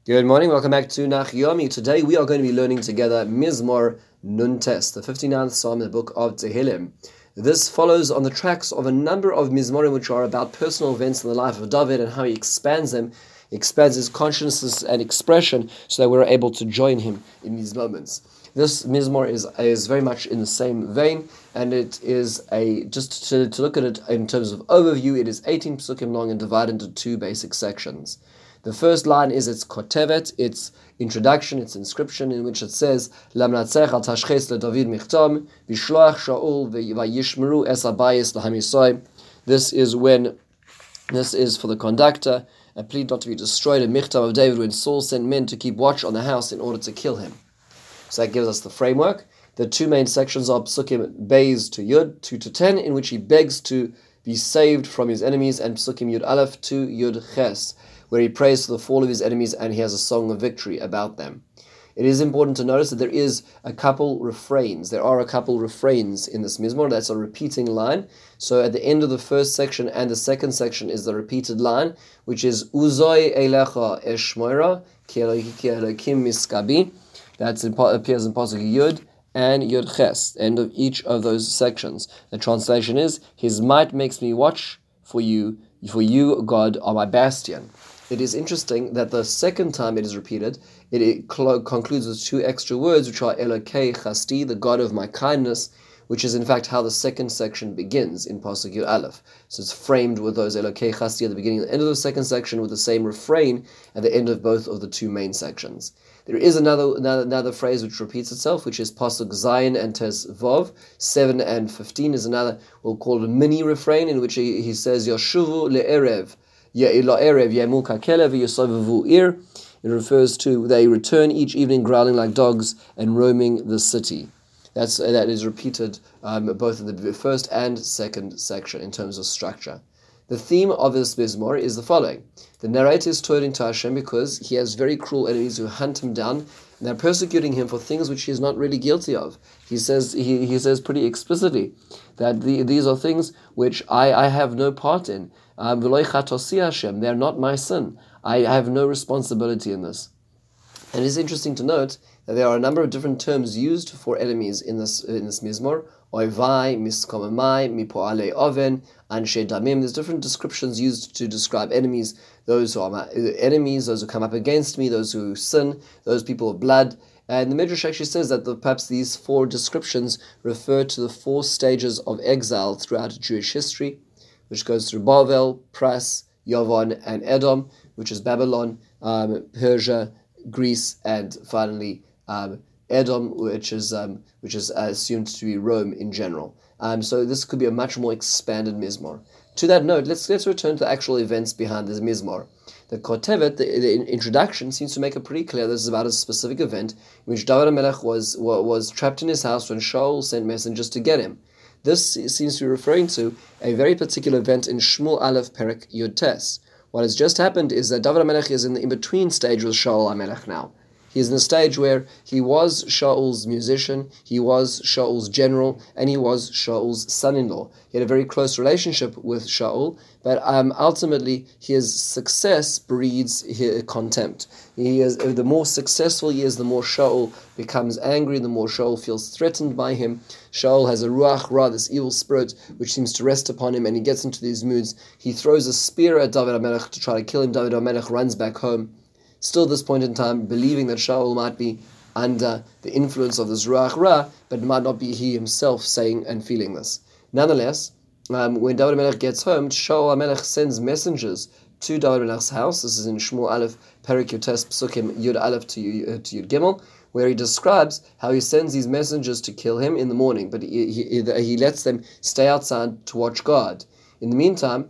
Good morning, welcome back to Nach Yomi. Today we are going to be learning together Mizmor Nun Tes, the 59th Psalm in the book of Tehillim. This follows on the tracks of a number of Mizmorim which are about personal events in the life of David and how he expands them, expands his consciousness and expression so that we're able to join him in these moments. This Mizmor is very much in the same vein, and it is just to look at it in terms of overview, it is 18 psukim long and divided into two basic sections. The first line is its kotevet, its introduction, its inscription, in which it says, Lamnatzech al tashches le David michtam, vishloach Shaul vayishmeru es habayis lahamisoi. This is for the conductor, a plea not to be destroyed, a michtam of David when Saul sent men to keep watch on the house in order to kill him. So that gives us the framework. The two main sections are Psukim Beis to Yud, 2 to 10, in which he begs to be saved from his enemies, and Psukim Yud Aleph to Yud Ches, where he prays for the fall of his enemies and he has a song of victory about them. It is important to notice that there are a couple refrains in this Mizmor. That's a repeating line. So at the end of the first section and the second section is the repeated line, which is Uzoi Eilecha Eshmoira Ki Elokim Miskabi. That appears in Pasuk Yud and Yud Ches, end of each of those sections. The translation is, His might makes me watch for you, God, are my bastion. It is interesting that the second time it is repeated, it concludes with two extra words, which are Elokei Chasti, the God of my kindness, which is in fact how the second section begins in Pasuk Yud Aleph. So it's framed with those Elokei Chasti at the beginning and the end of the second section, with the same refrain at the end of both of the two main sections. There is another phrase which repeats itself, which is Pasuk Zayin and Tes Vav. 7 and 15 is another, we'll call it a mini refrain, in which he says, Yoshuvu le'erev, Ya'ila'erev yemu kakelev yosovavu ir. It refers to they return each evening growling like dogs and roaming the city. That is repeated both in the first and second section in terms of structure. The theme of this Mizmor is the following. The narrator is turning to Hashem because he has very cruel enemies who hunt him down, and they're persecuting him for things which he is not really guilty of. He says pretty explicitly that these are things which I have no part in. V'lo chatosi Hashem, they are not my sin. I have no responsibility in this. And it's interesting to note that there are a number of different terms used for enemies in this Mizmor. Oivai, miskomamai, mipoale oven, anshe damim. There's different descriptions used to describe enemies. Those who are my enemies, those who come up against me, those who sin, those people of blood. And the Midrash actually says that perhaps these four descriptions refer to the four stages of exile throughout Jewish history, which goes through Bavel, Pras, Yavon, and Edom, which is Babylon, Persia, Greece, and finally Edom, which is assumed to be Rome in general. So this could be a much more expanded Mizmor. To that note, let's return to the actual events behind this Mizmor. The Kotevet, the introduction, seems to make it pretty clear this is about a specific event in which David HaMelech was trapped in his house when Shaul sent messengers to get him. This seems to be referring to a very particular event in Shmuel Aleph Perek Yud Tes. What has just happened is that David HaMelech is in the in-between stage with Shaul HaMelech now. He is in a stage where he was Shaul's musician, he was Shaul's general, and he was Shaul's son-in-law. He had a very close relationship with Shaul, but ultimately his success breeds his contempt. The more successful he is, the more Shaul becomes angry, the more Shaul feels threatened by him. Shaul has a ruach ra, this evil spirit, which seems to rest upon him, and he gets into these moods. He throws a spear at David HaMelech to try to kill him. David HaMelech runs back home. Still at this point in time, believing that Shaul might be under the influence of this Ruach Ra, but it might not be he himself saying and feeling this. Nonetheless, when David HaMelech gets home, Shaul HaMelech sends messengers to David HaMelech's house. This is in Shmuel Aleph, Perek Yud Tes, Psukim Yud Aleph to Yud Gimel, where he describes how he sends these messengers to kill him in the morning, but he lets them stay outside to watch God. In the meantime,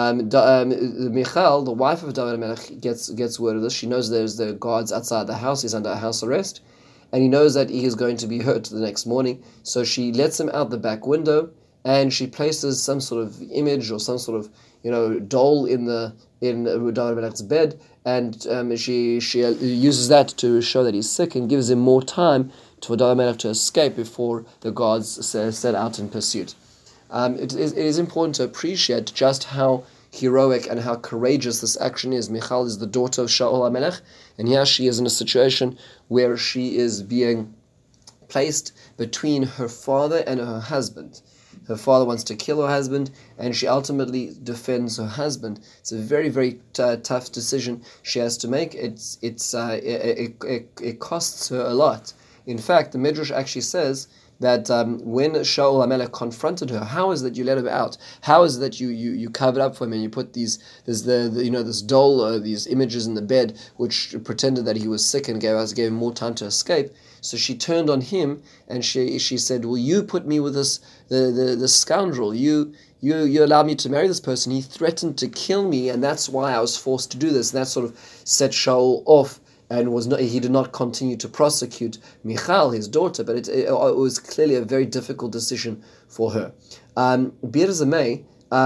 Michal, the wife of David HaMelech, gets word of this. She knows there's the guards outside the house. He's under house arrest, and he knows that he is going to be hurt the next morning. So she lets him out the back window, and she places some sort of image or some sort of doll in David HaMelech's bed, and she uses that to show that he's sick and gives him more time for David HaMelech to escape before the guards set out in pursuit. It is important to appreciate just how heroic and how courageous this action is. Michal is the daughter of Shaul HaMelech, and here she is in a situation where she is being placed between her father and her husband. Her father wants to kill her husband, and she ultimately defends her husband. It's a very, very tough decision she has to make. It costs her a lot. In fact, the Midrash actually says that when Shaul HaMelech confronted her, how is that you let her out? How is that you covered up for him and you put this doll, these images in the bed, which pretended that he was sick and gave him more time to escape? So she turned on him and she said, "Well, you put me with this scoundrel. You allowed me to marry this person. He threatened to kill me, and that's why I was forced to do this." And that sort of set Shaul off, and he did not continue to prosecute Michal, his daughter, but it was clearly a very difficult decision for her. Be it as it may,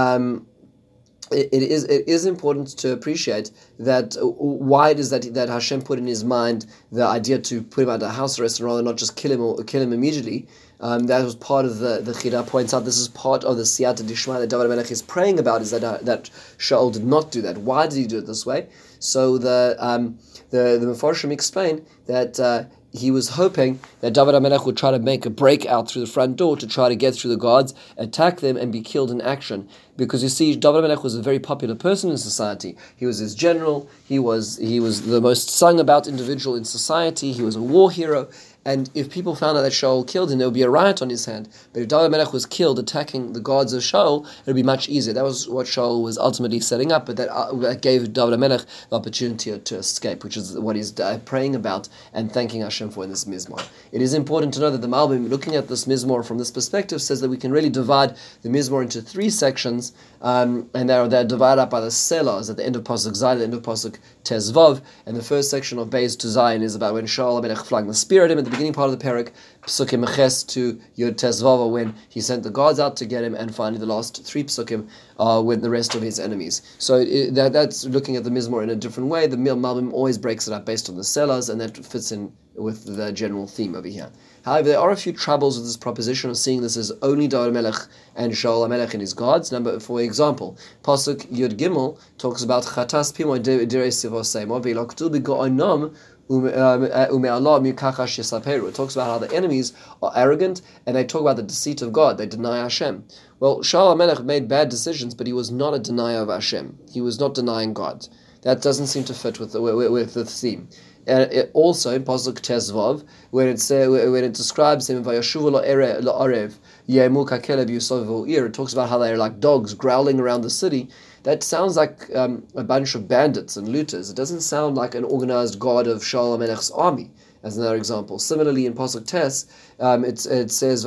it is important to appreciate that why it is that Hashem put in his mind the idea to put him under house arrest and rather not just kill him immediately. That was part of the Chida points out. This is part of the Siyata Dishma that David HaMelech is praying about, is that Shaul did not do that. Why did he do it this way? So the Mefarshim explain that he was hoping that David HaMelech would try to make a breakout through the front door to try to get through the guards, attack them, and be killed in action. Because you see, David HaMelech was a very popular person in society. He was his general. He was the most sung about individual in society. He was a war hero. And if people found out that Shaul killed him, there would be a riot on his hand. But if David HaMelech was killed attacking the guards of Shaul, it would be much easier. That was what Shaul was ultimately setting up, but that gave David HaMelech the opportunity to escape, which is what he's praying about and thanking Hashem for in this Mizmor. It is important to know that the Malbim, looking at this Mizmor from this perspective, says that we can really divide the Mizmor into three sections, and they're divided up by the selahs at the end of Pasuk Zayin, at the end of Pasuk Tezvav, and the first section of Beis to Zayin is about when Shaul HaMelech flung the spear at him at the beginning part of the parak, Psukim Meches to Yod Tezvav, when he sent the guards out to get him, and finally the last three Psukim with the rest of his enemies. So that's looking at the Mizmor in a different way. The Malbim always breaks it up based on the selahs, and that fits in with the general theme over here. However, there are a few troubles with this proposition of seeing this as only David HaMelech and Shaul HaMelech and his gods. For example, Pasuk Yud Gimel talks about Chatas Pimo Direi Sivosemo V'Loktu B'Go'onom It talks about how the enemies are arrogant and they talk about the deceit of God. They deny Hashem. Well, Shaul HaMelech made bad decisions, but he was not a denier of Hashem. He was not denying God. That doesn't seem to fit with the theme. And also in Pasuk Tezvav, when it describes him, it talks about how they are like dogs growling around the city. That sounds like a bunch of bandits and looters. It doesn't sound like an organized god of Shaul HaMelech's army, as another example. Similarly, in Pasuk Tes, it says,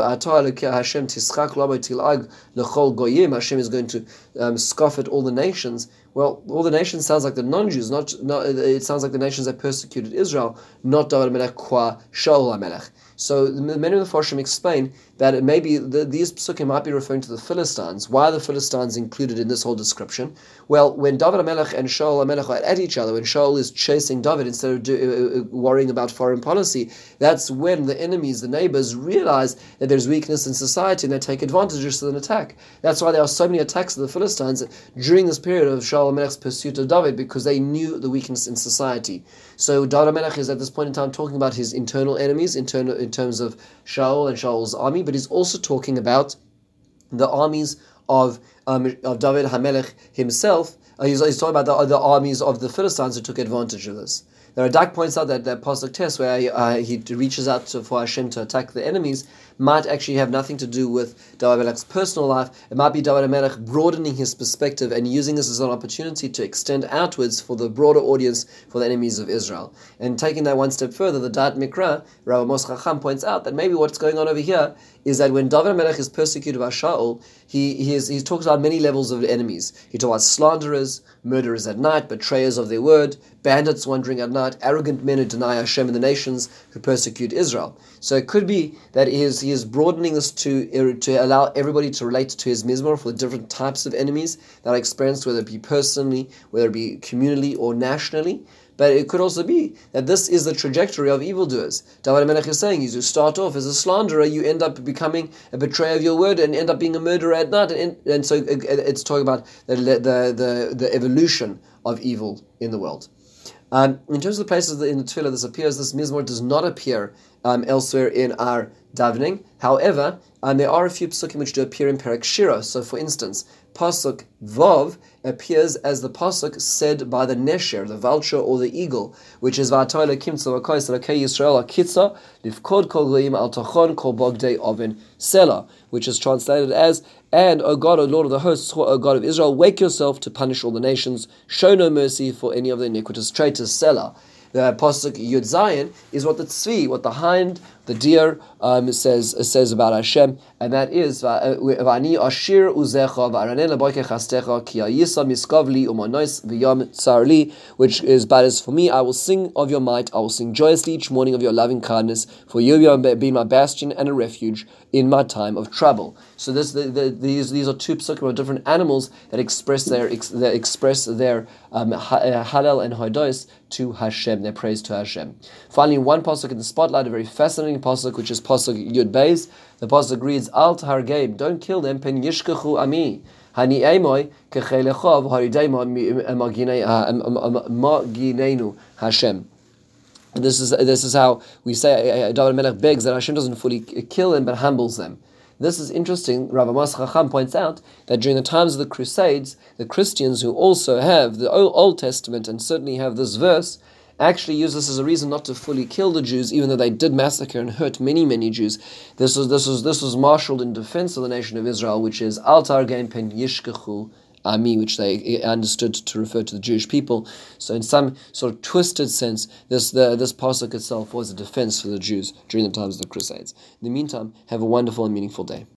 Hashem is going to scoff at all the nations. Well, all the nations sounds like the non-Jews. It sounds like the nations that persecuted Israel, not David HaMelech qua Shaul HaMelech. So many of the Farshim explain that it may be these psukim might be referring to the Philistines. Why are the Philistines included in this whole description? Well, when David HaMelech and Shaul HaMelech are at each other, when Shaul is chasing David instead of worrying about foreign policy, that's when the enemies, the neighbors, realize that there's weakness in society and they take advantage of an attack. That's why there are so many attacks of the Philistines during this period of Shaul HaMelech's pursuit of David, because they knew the weakness in society. So David HaMelech is at this point in time talking about his internal enemies in terms of Shaul and Shaul's army, but he's also talking about the armies of David HaMelech himself. He's talking about the armies of the Philistines who took advantage of this. The Radak points out that Pasuk Tes, where he reaches out for Hashem to attack the enemies, might actually have nothing to do with David HaMelech's personal life. It might be David HaMelech broadening his perspective and using this as an opportunity to extend outwards for the broader audience, for the enemies of Israel. And taking that one step further, the Da'at Mikra, Rav Amos Chacham points out that maybe what's going on over here is that when David HaMelech is persecuted by Shaul, he talks about many levels of enemies. He talks about slanderers, murderers at night, betrayers of their word, bandits wandering at night, arrogant men who deny Hashem and the nations who persecute Israel. So it could be that he is broadening this to allow everybody to relate to his Mizmor for the different types of enemies that are experienced, whether it be personally, whether it be communally or nationally. but it could also be that this is the trajectory of evildoers. David HaMelech is saying, you start off as a slanderer, you end up becoming a betrayer of your word and end up being a murderer at night. And so it's talking about the evolution of evil in the world. In terms of the places in the Tefillah this appears, this Mizmor does not appear elsewhere in our davening. However, there are a few psukim which do appear in Perek Shira. So, for instance, Pasuk Vav appears as the pasuk said by the Nesher, the vulture or the eagle, which is V'atoi lekim tzavakos l'kei Yisrael akitza lifkod kol goyim al tachon kol bogdei oven sela, which is translated as, and O God, O Lord of the hosts, O God of Israel, wake yourself to punish all the nations, show no mercy for any of the iniquitous traitors, Selah. The pasuk Yud Zayin is what the tzvi, what the hind, the deer, says about Hashem, and that is V'ani ashir uzecha v'aranen leboike chastecha ki ayisa miskavli umonois v'yom tzarli, which is, but as for me, I will sing of your might, I will sing joyously each morning of your loving kindness, for you have been my bastion and a refuge in my time of trouble. So these are two psukim of different animals that express their halal and hodos to Hashem, their praise to Hashem. Finally, one pasuk in the spotlight, a very fascinating pasuk, which is pasuk Yud Beis. The pasuk reads, Al tahargeim, don't kill them, pen yishkechu ami. Hani emoy kechelechov haridei maginenu Hashem. This is how we say David HaMelech begs that Hashem doesn't fully kill them but humbles them. This is interesting. Rav Amos Chacham points out that during the times of the Crusades, the Christians who also have the Old Testament and certainly have this verse actually use this as a reason not to fully kill the Jews, even though they did massacre and hurt many Jews. This was marshaled in defense of the nation of Israel, which is Al Targeim Pen Yishkechu Ami, which they understood to refer to the Jewish people. So in some sort of twisted sense, this pasuk itself was a defense for the Jews during the times of the Crusades. In the meantime, have a wonderful and meaningful day.